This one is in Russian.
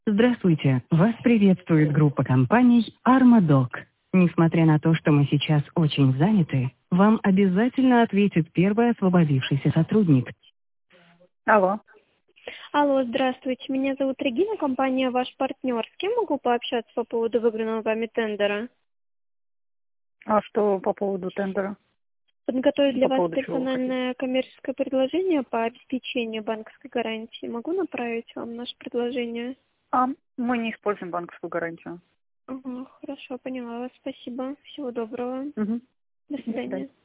Здравствуйте, вас приветствует группа компаний Armadoc. Несмотря на то, что мы сейчас очень заняты, вам обязательно ответит первый освободившийся сотрудник. Алло. Алло, здравствуйте. Меня зовут Регина, компания «Ваш партнер». С кем могу пообщаться по поводу выигранного вами тендера? А что по поводу тендера? Подготовить для По вас поводу чего вы хотите? персональное коммерческое предложение по обеспечению банковской гарантии. Могу направить вам наше предложение? Мы не используем банковскую гарантию. Ага, хорошо, поняла вас. Спасибо. Всего доброго. Угу. До До свидания. свидания.